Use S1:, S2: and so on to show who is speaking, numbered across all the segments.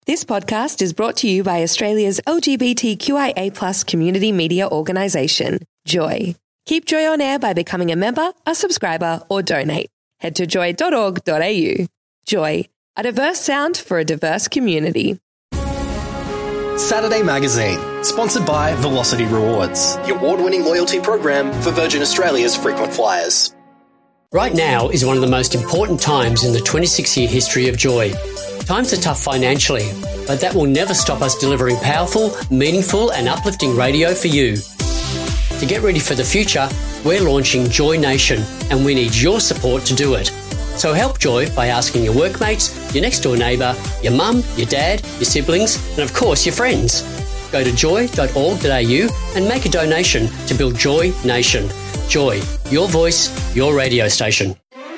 S1: This podcast is brought to you by Australia's LGBTQIA+ community media organisation, Joy. Keep Joy on air by becoming a member, a subscriber or donate. Head to joy.org.au. Joy, a diverse sound for a diverse community.
S2: Saturday Magazine, sponsored by Velocity Rewards, the award-winning loyalty program for Virgin Australia's frequent flyers.
S3: Right now is one of the most important times in the 26-year history of Joy. Times are tough financially, but that will never stop us delivering powerful, meaningful and uplifting radio for you. To get ready for the future, we're launching Joy Nation and we need your support to do it. So help Joy by asking your workmates, your next door neighbour, your mum, your dad, your siblings and of course your friends. Go to joy.org.au and make a donation to build Joy Nation. Joy, your voice, your radio station.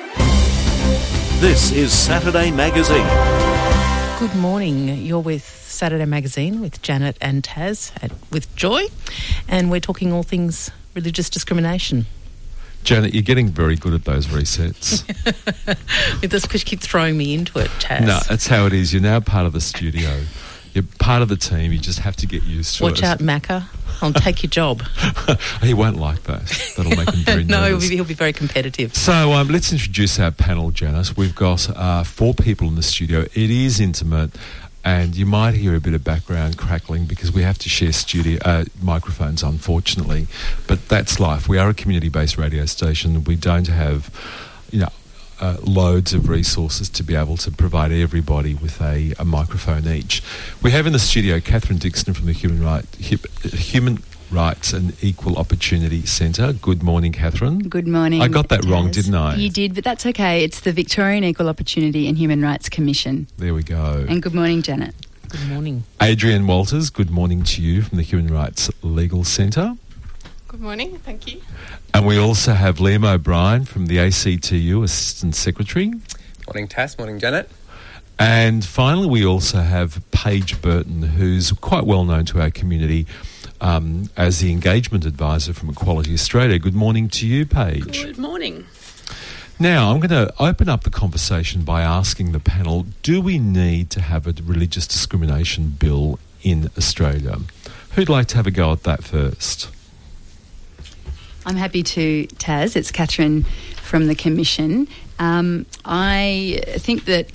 S4: This is Saturday Magazine.
S5: Good morning. You're with Saturday Magazine with Janet and Taz with Joy, and we're talking all things religious discrimination.
S6: Janet, you're getting very good at those resets.
S5: With this, because you keep throwing me into it, Taz.
S6: No, that's how it is. You're now part of the studio. You're part of the team. You just have to get used to it.
S5: Watch out, Macca. I'll take your job.
S6: He won't like that. That'll make him very nervous.
S5: No, he'll be very competitive.
S6: So let's introduce our panel, Janice. We've got 4 people in the studio. It is intimate, and you might hear a bit of background crackling because we have to share studio microphones, unfortunately. But that's life. We are a community-based radio station. We don't have, loads of resources to be able to provide everybody with a microphone each. We have in the studio Catherine Dixon from the Human Rights and Equal Opportunity Centre. Good morning, Catherine.
S7: Good morning.
S6: I got that wrong, didn't I?
S7: You did, but that's okay. It's the Victorian Equal Opportunity and Human Rights Commission.
S6: There we go.
S7: And good morning, Janet.
S5: Good morning.
S6: Adrienne Walters, good morning to you from the Human Rights Legal Centre.
S8: Good morning, thank you.
S6: And we also have Liam O'Brien from the ACTU, Assistant Secretary.
S9: Morning, Tass. Morning, Janet.
S6: And finally, we also have Paige Burton, who's quite well known to our community as the Engagement Advisor from Equality Australia. Good morning to you, Paige.
S8: Good morning.
S6: Now, I'm going to open up the conversation by asking the panel, do we need to have a religious discrimination bill in Australia? Who'd like to have a go at that first?
S7: I'm happy to, Taz. It's Catherine from the Commission. I think that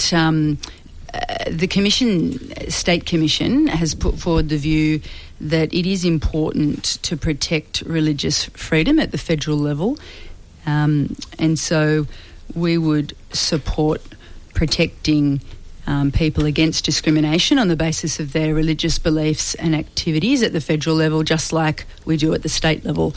S7: the State Commission has put forward the view that it is important to protect religious freedom at the federal level. And so we would support protecting people against discrimination on the basis of their religious beliefs and activities at the federal level, just like we do at the state level.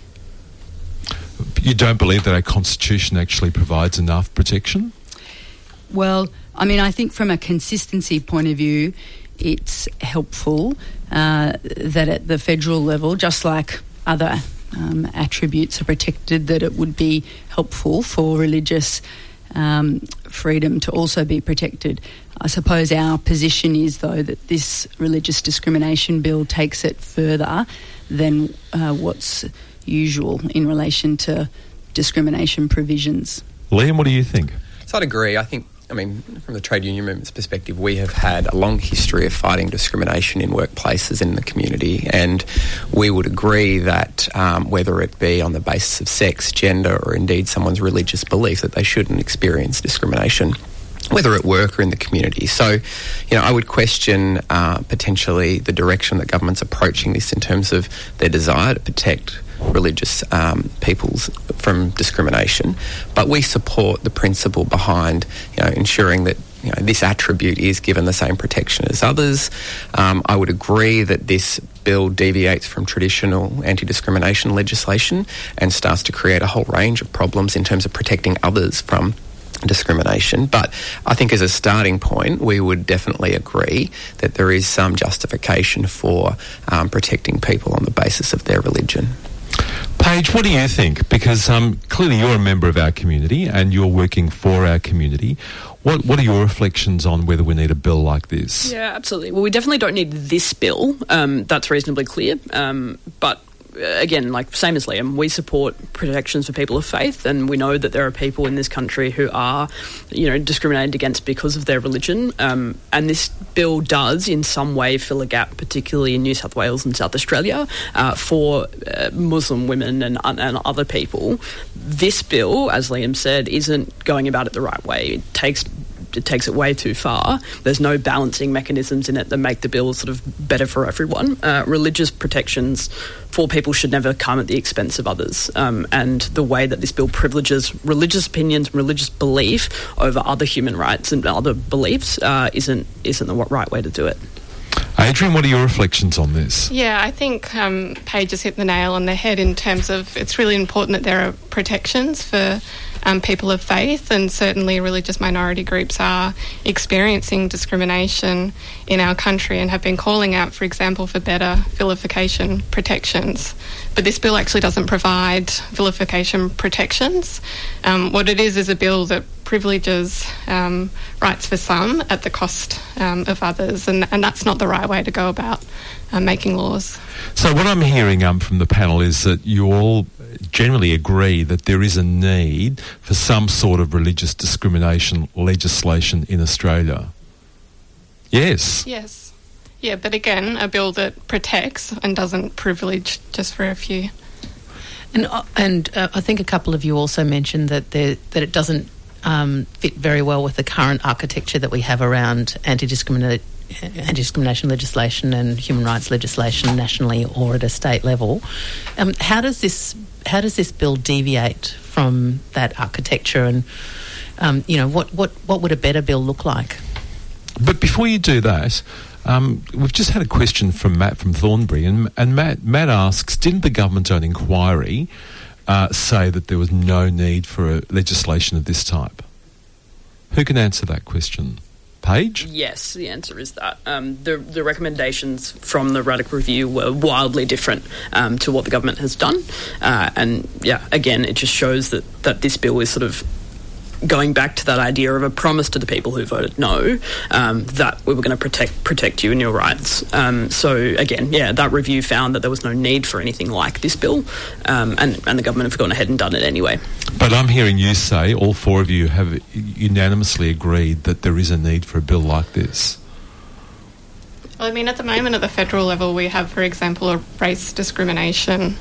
S6: You don't believe that our Constitution actually provides enough protection?
S7: Well, I mean, I think from a consistency point of view, it's helpful that at the federal level, just like other attributes are protected, that it would be helpful for religious freedom to also be protected. I suppose our position is, though, that this religious discrimination bill takes it further than what's usual in relation to discrimination provisions.
S6: Liam, what do you think?
S9: So I'd agree. I think, from the trade union movement's perspective, we have had a long history of fighting discrimination in workplaces in the community, and we would agree that whether it be on the basis of sex, gender, or indeed someone's religious belief, that they shouldn't experience discrimination, whether at work or in the community. So, I would question potentially the direction that government's approaching this in terms of their desire to protect religious peoples from discrimination. But we support the principle behind, ensuring that this attribute is given the same protection as others. I would agree that this bill deviates from traditional anti-discrimination legislation and starts to create a whole range of problems in terms of protecting others from discrimination. But I think as a starting point, we would definitely agree that there is some justification for protecting people on the basis of their religion.
S6: Paige, what do you think? Because clearly you're a member of our community and you're working for our community. What are your reflections on whether we need a bill like this?
S8: Yeah, absolutely. Well, we definitely don't need this bill. That's reasonably clear. But
S10: again, like same as Liam, we support protections for people of faith, and we know that there are people in this country who are, discriminated against because of their religion. And this bill does, in some way, fill a gap, particularly in New South Wales and South Australia, for Muslim women and other people. This bill, as Liam said, isn't going about it the right way. It takes it way too far. There's no balancing mechanisms in it that make the bill sort of better for everyone. Religious protections for people should never come at the expense of others. And the way that this bill privileges religious opinions and religious belief over other human rights and other beliefs isn't the right way to do it.
S6: Adrian, what are your reflections on this?
S8: Yeah, I think Paige has hit the nail on the head in terms of it's really important that there are protections for people of faith, and certainly religious minority groups are experiencing discrimination in our country and have been calling out, for example, for better vilification protections. But this bill actually doesn't provide vilification protections. What it is a bill that privileges rights for some at the cost of others, and that's not the right way to go about making laws.
S6: So what I'm hearing from the panel is that you all generally agree that there is a need for some sort of religious discrimination legislation in Australia. Yes.
S8: Yes. Yeah, but again, a bill that protects and doesn't privilege just for a few.
S5: And I think a couple of you also mentioned that it doesn't fit very well with the current architecture that we have around anti-discrimination legislation and human rights legislation nationally or at a state level. How does this bill deviate from that architecture, and what would a better bill look like?
S6: But before you do that, we've just had a question from Matt from Thornbury, and Matt asks, didn't the government-owned inquiry say that there was no need for a legislation of this type? Who can answer that question? Paige?
S10: Yes, the answer is that. The recommendations from the Ruddock Review were wildly different to what the government has done. And, yeah, again, it just shows that this bill is sort of going back to that idea of a promise to the people who voted no, that we were going to protect you and your rights. So, again, yeah, that review found that there was no need for anything like this bill, and the government have gone ahead and done it anyway.
S6: But I'm hearing you say, all four of you have unanimously agreed that there is a need for a bill like this.
S8: Well, I mean, at the moment at the federal level, we have, for example, a race discrimination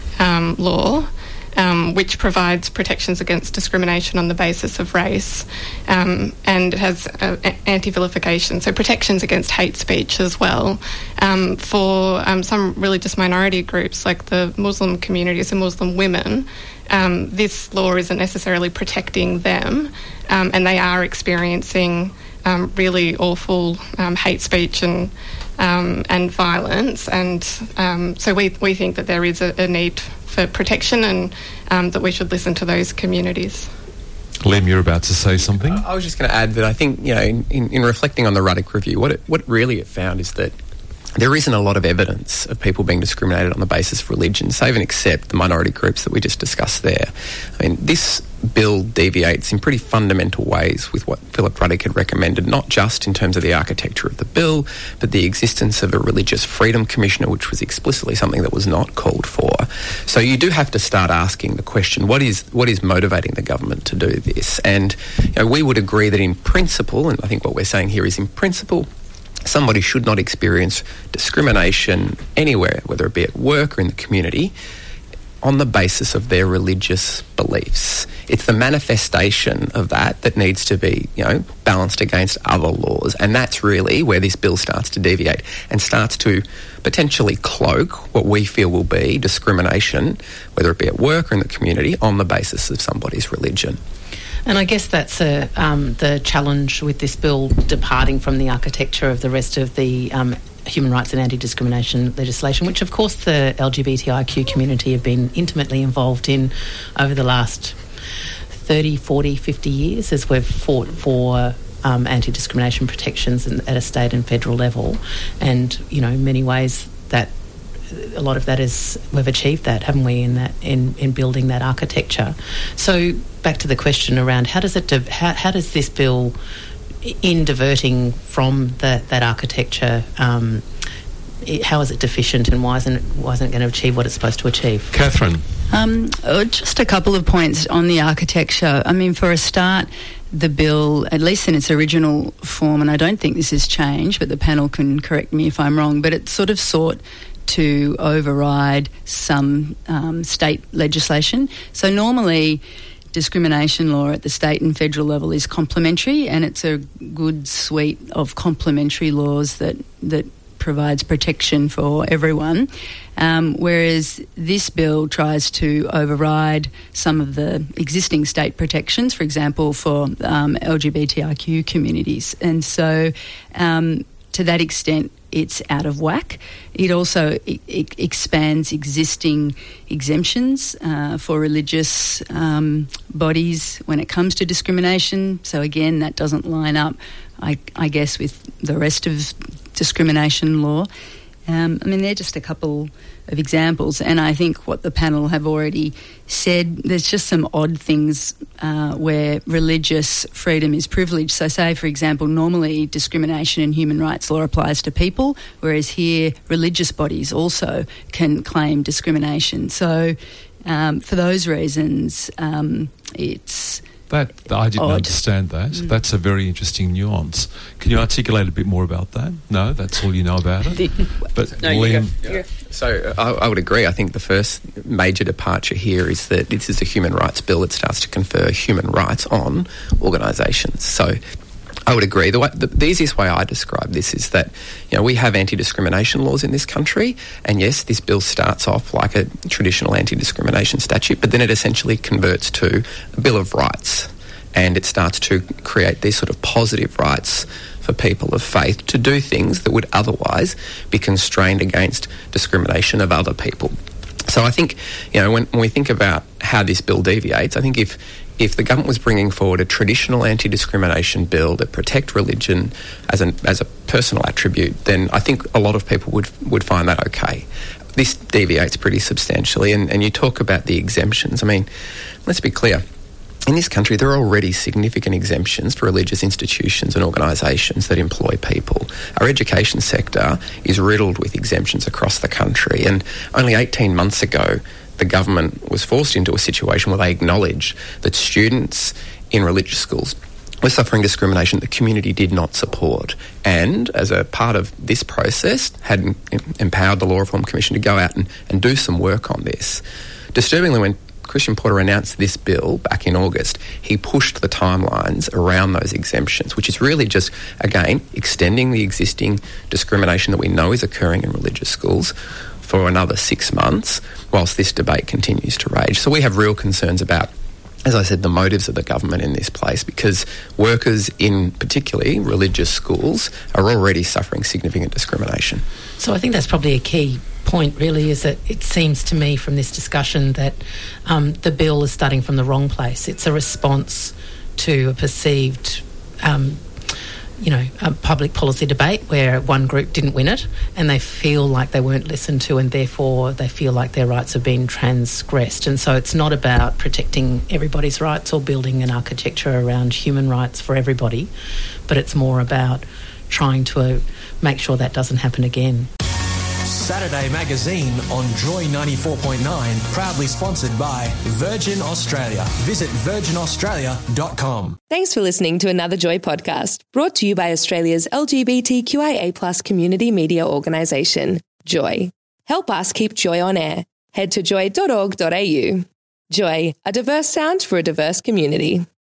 S8: law, which provides protections against discrimination on the basis of race, and it has anti-vilification, so protections against hate speech as well. For some religious minority groups, like the Muslim communities and Muslim women, this law isn't necessarily protecting them, and they are experiencing really awful hate speech and violence, and so we think that there is a need for protection, and that we should listen to those communities.
S6: Liam, you're about to say something?
S9: I was just going to add that I think, in reflecting on the Ruddock Review, what really it found is that there isn't a lot of evidence of people being discriminated on the basis of religion, save and except the minority groups that we just discussed there. I mean, this bill deviates in pretty fundamental ways with what Philip Ruddock had recommended, not just in terms of the architecture of the bill, but the existence of a Religious Freedom Commissioner, which was explicitly something that was not called for. So you do have to start asking the question, what is motivating the government to do this? And we would agree that in principle, and I think what we're saying here is in principle, somebody should not experience discrimination anywhere, whether it be at work or in the community, on the basis of their religious beliefs. It's the manifestation of that needs to be, balanced against other laws. And that's really where this bill starts to deviate and starts to potentially cloak what we feel will be discrimination, whether it be at work or in the community, on the basis of somebody's religion.
S5: And I guess that's the challenge with this bill, departing from the architecture of the rest of the human rights and anti-discrimination legislation, which of course the LGBTIQ community have been intimately involved in over the last 30, 40, 50 years as we've fought for anti-discrimination protections at a state and federal level. And, in many ways that a lot of that is, we've achieved that, haven't we, in building that architecture. So back to the question around how does this bill, in diverting from that architecture, how is it deficient, and why isn't it going to achieve what it's supposed to achieve?
S6: Catherine?
S7: Just a couple of points on the architecture. I mean, for a start, the bill, at least in its original form, and I don't think this has changed, but the panel can correct me if I'm wrong, but it sort of sought to override some state legislation. So normally discrimination law at the state and federal level is complementary, and it's a good suite of complementary laws that provides protection for everyone, whereas this bill tries to override some of the existing state protections, for example, for LGBTIQ communities. And so to that extent, it's out of whack. It also expands existing exemptions for religious bodies when it comes to discrimination. So again, that doesn't line up, I guess, with the rest of discrimination law. I mean, they're just a couple of examples, and I think what the panel have already said, there's just some odd things where religious freedom is privileged. So say, for example, normally discrimination in human rights law applies to people, whereas here religious bodies also can claim discrimination. So for those reasons, it's...
S6: I didn't
S7: odd.
S6: understand that. That's a very interesting nuance. Can you articulate a bit more about that? No, that's all you know about it? But
S9: no,
S6: Liam...
S9: So I would agree. I think the first major departure here is that this is a human rights bill that starts to confer human rights on organisations. So I would agree. The easiest way I describe this is that, we have anti-discrimination laws in this country, and yes, this bill starts off like a traditional anti-discrimination statute, but then it essentially converts to a Bill of Rights, and it starts to create these sort of positive rights for people of faith to do things that would otherwise be constrained against discrimination of other people. So I think, when we think about how this bill deviates, I think if the government was bringing forward a traditional anti-discrimination bill that protect religion as a personal attribute, then I think a lot of people would find that okay. This deviates pretty substantially, and you talk about the exemptions. I mean, let's be clear. In this country, there are already significant exemptions for religious institutions and organisations that employ people. Our education sector is riddled with exemptions across the country, and only 18 months ago, the government was forced into a situation where they acknowledged that students in religious schools were suffering discrimination the community did not support, and as a part of this process had empowered the Law Reform Commission to go out and do some work on this. Disturbingly, when Christian Porter announced this bill back in August, he pushed the timelines around those exemptions, which is really just, again, extending the existing discrimination that we know is occurring in religious schools for another 6 months whilst this debate continues to rage. So we have real concerns about, as I said, the motives of the government in this place, because workers in particularly religious schools are already suffering significant discrimination.
S5: So I think that's probably a key point, really, is that it seems to me from this discussion that the bill is starting from the wrong place. It's a response to a perceived a public policy debate where one group didn't win it and they feel like they weren't listened to, and therefore they feel like their rights have been transgressed. And so it's not about protecting everybody's rights or building an architecture around human rights for everybody, but it's more about trying to make sure that doesn't happen again.
S11: Saturday Magazine on Joy 94.9, proudly sponsored by Virgin Australia. Visit virginaustralia.com.
S1: Thanks for listening to another Joy podcast, brought to you by Australia's LGBTQIA+ community media organisation, Joy. Help us keep Joy on air. Head to joy.org.au. Joy, a diverse sound for a diverse community.